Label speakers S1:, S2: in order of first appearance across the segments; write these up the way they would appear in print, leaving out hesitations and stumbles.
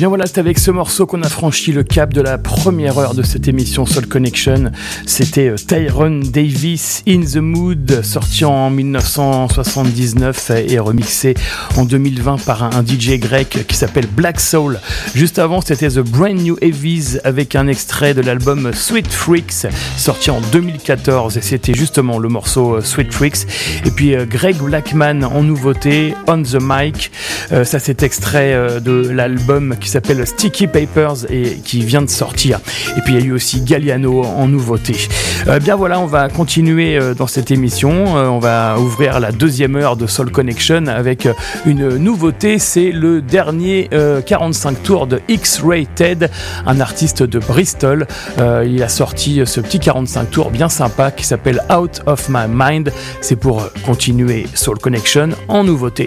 S1: bien voilà, c'est avec ce morceau qu'on a franchi le cap de la première heure de cette émission Soul Connection. C'était Tyrone Davis, In the Mood, sorti en 1979 et remixé en 2020 par un DJ grec qui s'appelle Black Soul. Juste avant, c'était The Brand New Heavies avec un extrait de l'album Sweet Freaks, sorti en 2014, et c'était justement le morceau Sweet Freaks. Et puis Greg Blackman en nouveauté, On the Mic, ça c'est extrait de l'album qui s'appelle Sticky Papers et qui vient de sortir. Et puis il y a eu aussi Galliano en nouveauté. Bien voilà, on va continuer dans cette émission. On va ouvrir la deuxième heure de Soul Connection avec une nouveauté. C'est le dernier 45 tours de X-Ray Ted, un artiste de Bristol. Il a sorti ce petit 45 tours bien sympa qui s'appelle Out of My Mind. C'est pour continuer Soul Connection en nouveauté.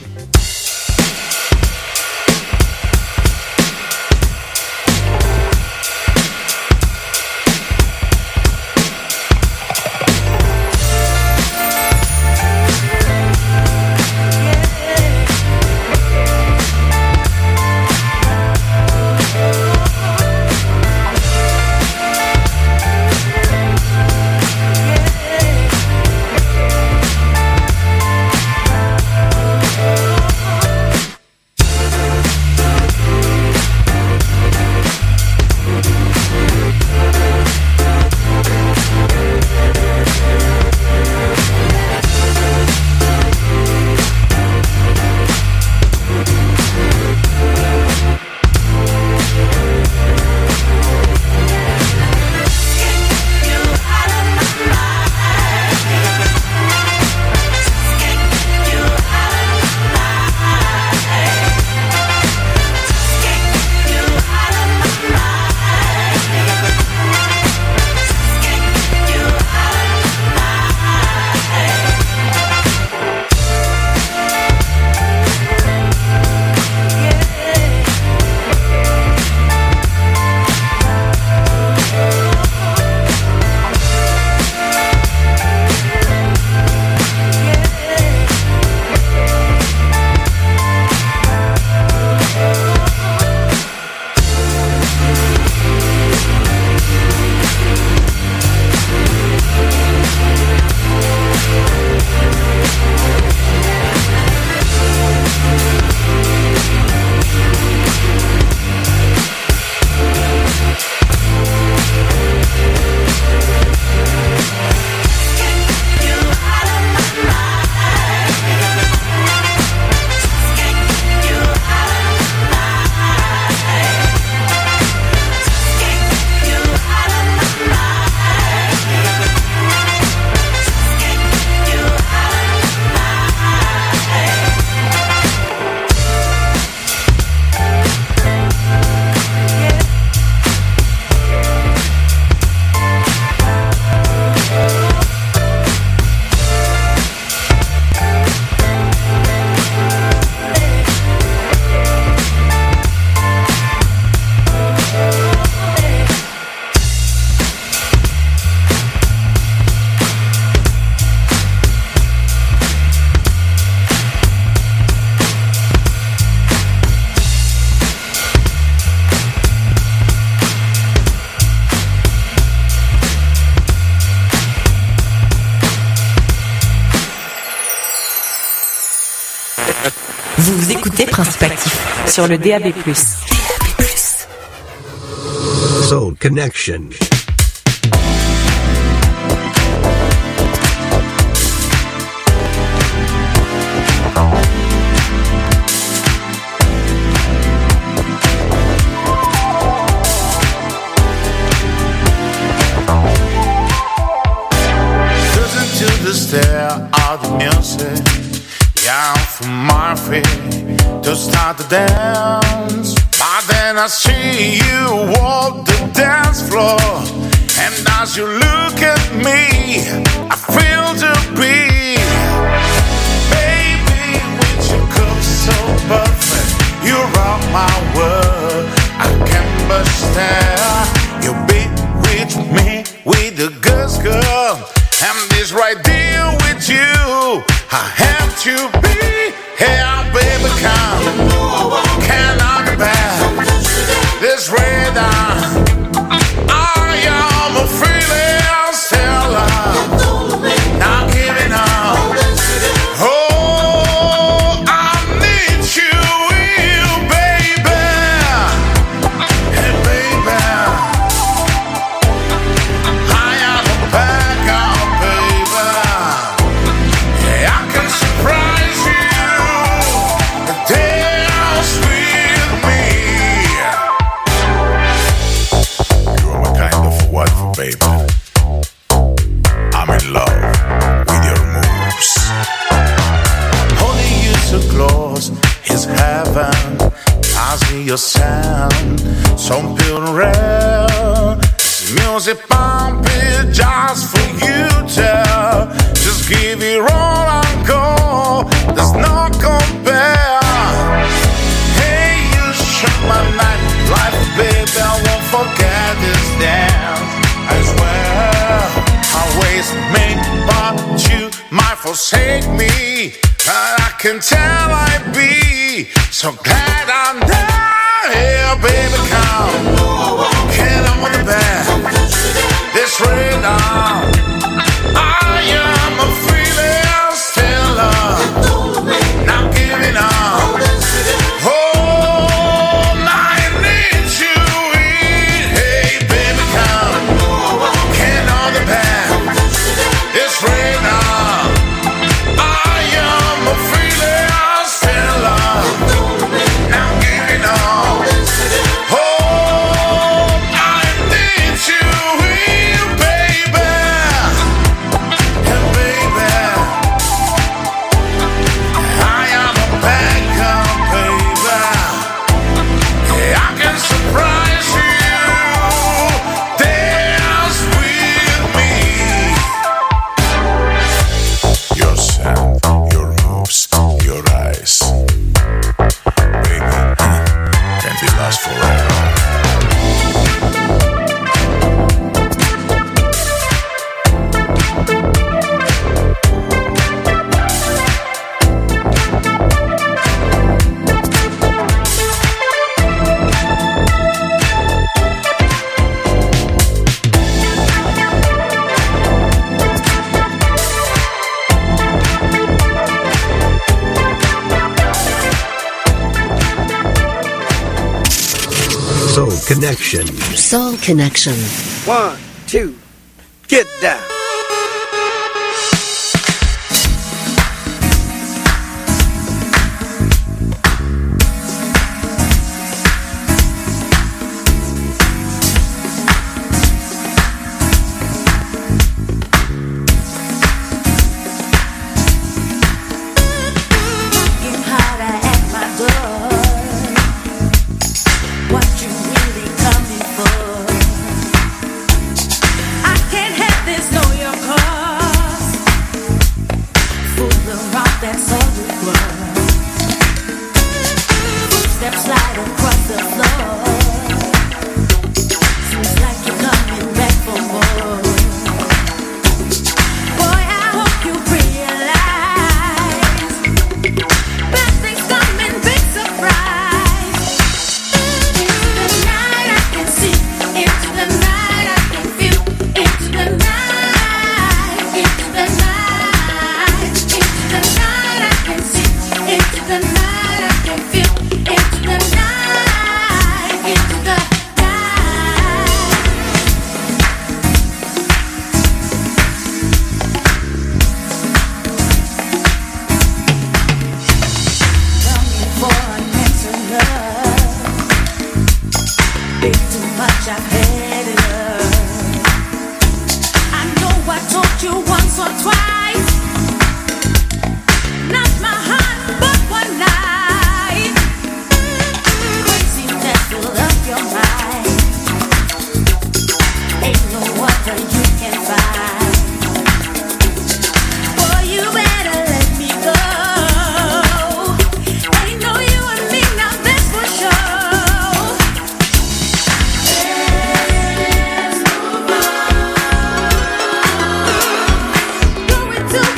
S2: Vous écoutez Principe Actif sur le DAB+.
S3: Soul Connection.
S4: Listen to the stare of the music. Yeah, from my feet to start the dance. But then I see you walk the dance floor, and as you look at me, I feel the beat. Baby, with your curves so perfect, you rock my world. I can't but stare. You be with me, with the girls, girl. And this right there with you, I have to be here, baby, come. Cannot bear. music pumping just for you to just give it all and go. There's no compare. Hey, you shook my nightlife, baby. I won't forget this dance. I swear, I waste me, but you might forsake me. But I can tell I'd be so glad I'm there. Here, baby, come. Get on with the band. This rhythm. I am a freelance still. Not giving up. Oh, I need you in. Hey, baby, come. Get on the band. This rhythm. I am a freelance still. Not giving up. Oh, I need you here, baby. Yeah, baby. I am a backup, baby. Yeah, I can surprise you. Dance with me. Your sound, your moves, your eyes. Baby, can't it last forever?
S3: Soul Connection.
S5: Soul Connection.
S6: 1, 2, get down.
S7: Knocking harder at my door. What you really coming for? I can't have this, know your cause. Fool around, that's all it was. Footsteps slide across the floor. Seems like you're coming back for more. Boy, I hope you realize bad things coming, big surprise. Into the night I can see, into the night I can feel, into the night, into the night, into the night I can see, into the night I can feel, into the night, into the night. Longing for an answer, love. Big too much, I've had enough. I know I told you once or twice. Not my heart, but one night. Crazy that fill up your mind. Ain't no other you can find. Boy, you better let me go. Ain't no you and me, now that's for sure. Let's move on. Going to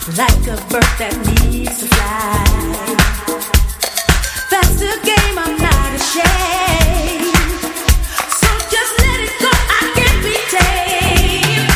S7: like a bird that needs to fly. That's the game, I'm not ashamed. So just let it go, I can't be tamed.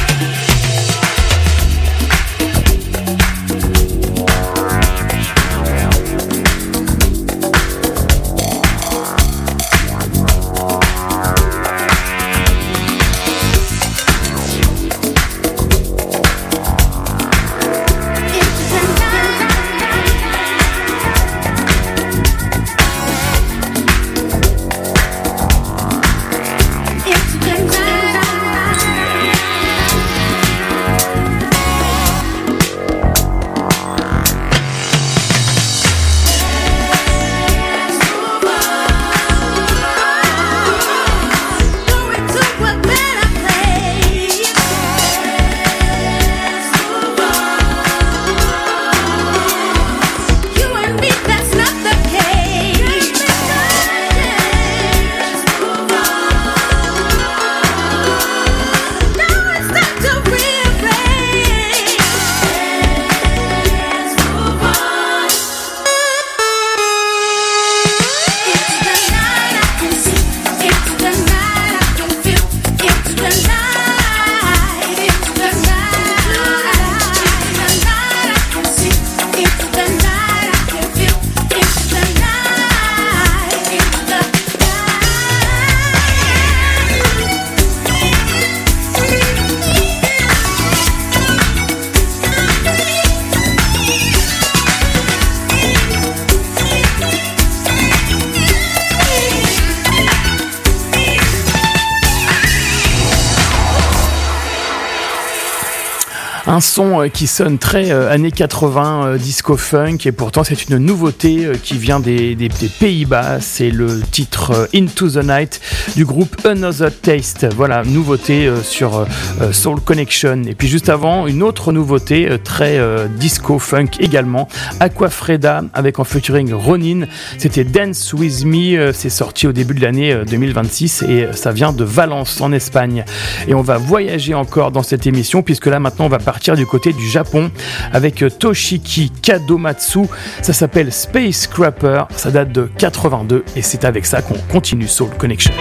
S1: Un son qui sonne très années 80, disco funk, et pourtant c'est une nouveauté qui vient des Pays-Bas. C'est le titre Into the Night du groupe Another Taste. Voilà, nouveauté sur Soul Connection. Et puis juste avant, une autre nouveauté très disco funk également, Aquafreda avec en featuring Ronin. C'était Dance With Me, c'est sorti au début de l'année 2026 et ça vient de Valence en Espagne. Et on va voyager encore dans cette émission puisque là maintenant on va partir du côté du Japon avec Toshiki Kadomatsu. Ça s'appelle Space Scrapper, ça date de 82 et c'est avec ça qu'on continue Soul Connection.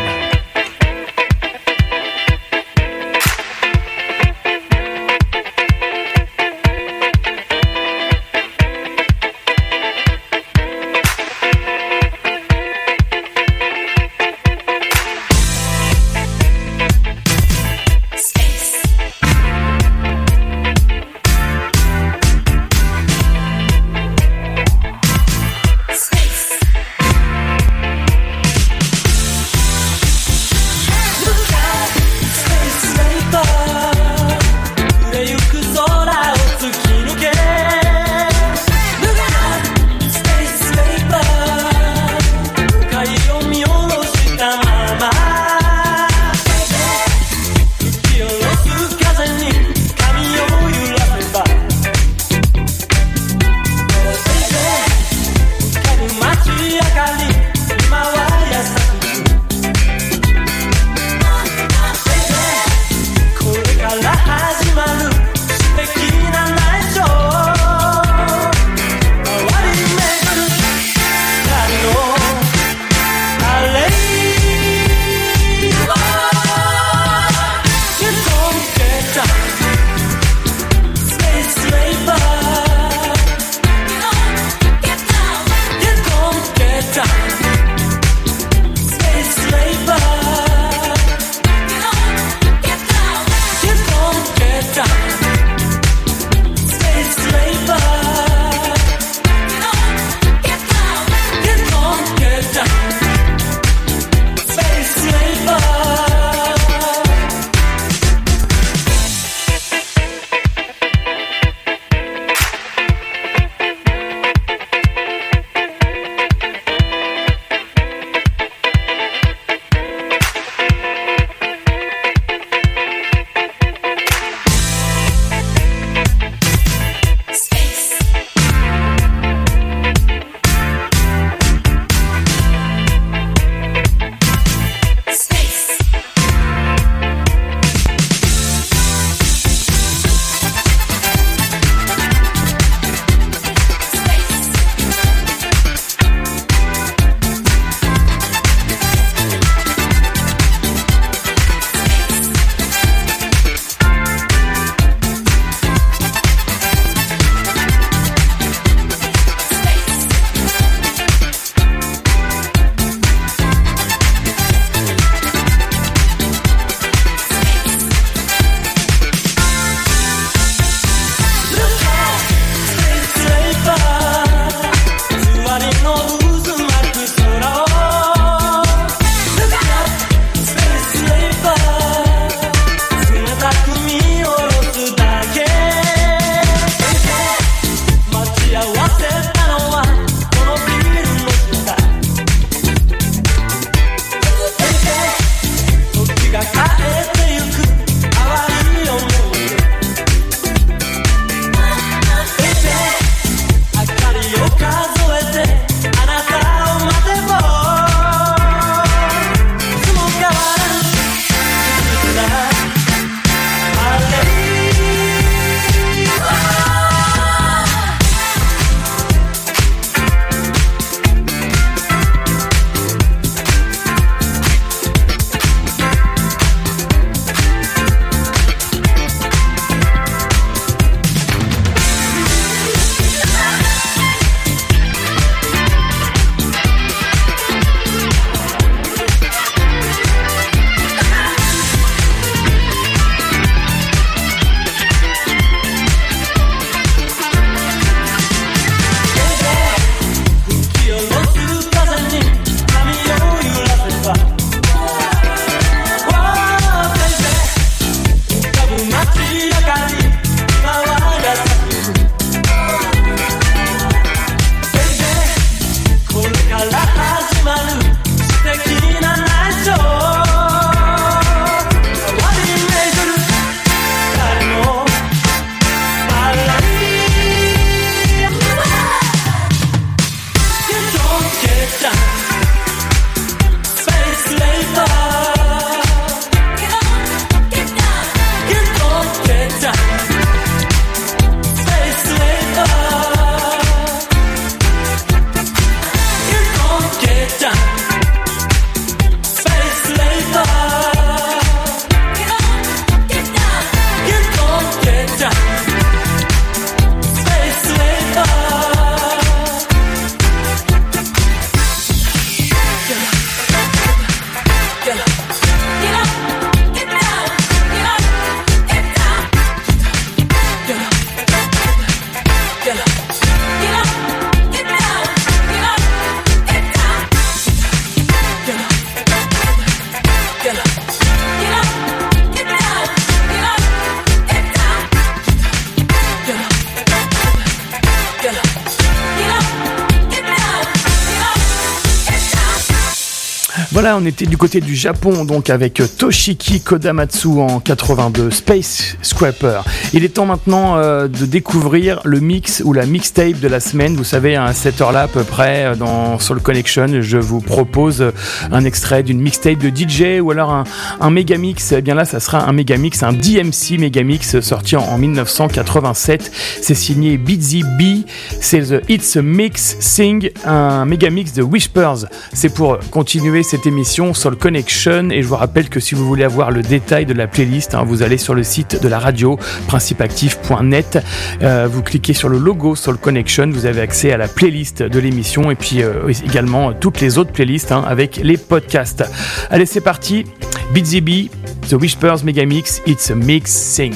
S1: Voilà, on était du côté du Japon, donc avec Toshiki Kodamatsu en 82, Space Scraper. Il est temps maintenant de découvrir le mix ou la mixtape de la semaine. Vous savez, à cette heure-là à peu près, dans Soul Connection, je vous propose un extrait d'une mixtape de DJ ou alors un mégamix. Eh bien là, ça sera un mégamix, un DMC mégamix sorti en 1987. C'est signé Busy B. C'est The It's a Mix Sing, un mégamix de Whispers. C'est pour continuer cette émission Soul Connection, et je vous rappelle que si vous voulez avoir le détail de la playlist, vous allez sur le site de la radio principeactif.net, vous cliquez sur le logo Soul Connection, vous avez accès à la playlist de l'émission et puis également toutes les autres playlists avec les podcasts. Allez, c'est parti, Busy B, The Whispers Megamix, It's a Mix Sync.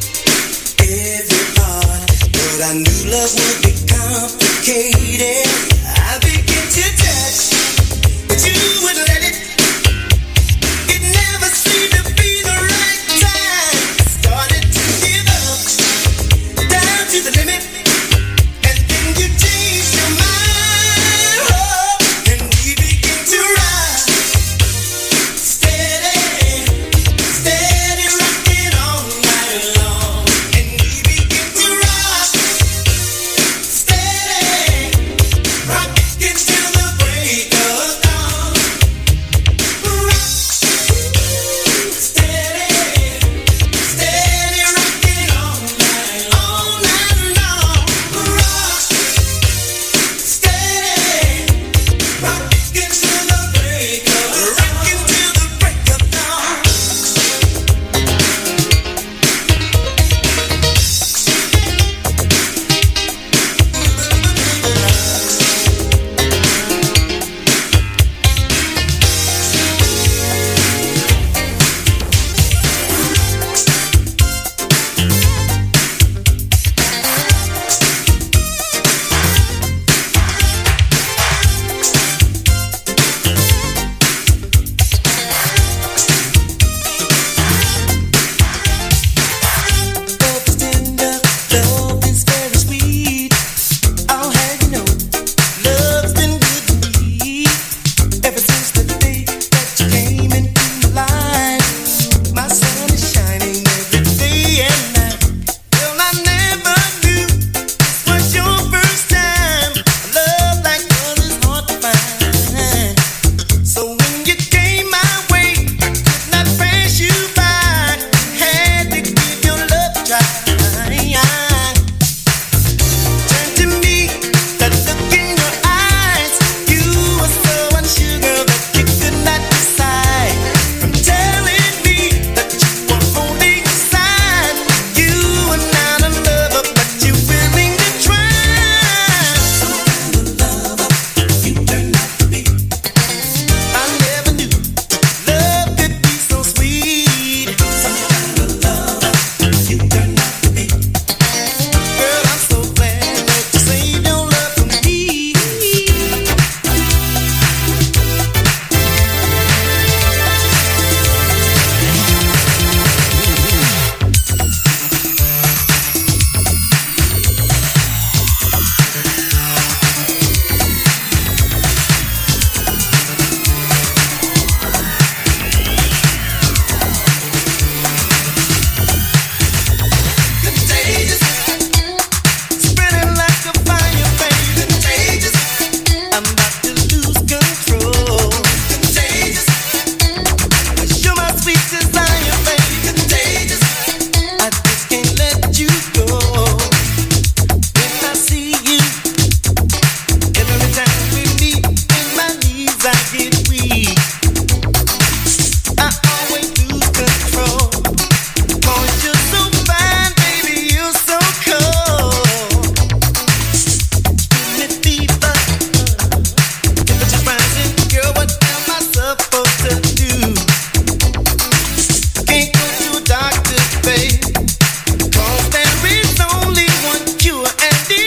S5: I knew love would be complicated.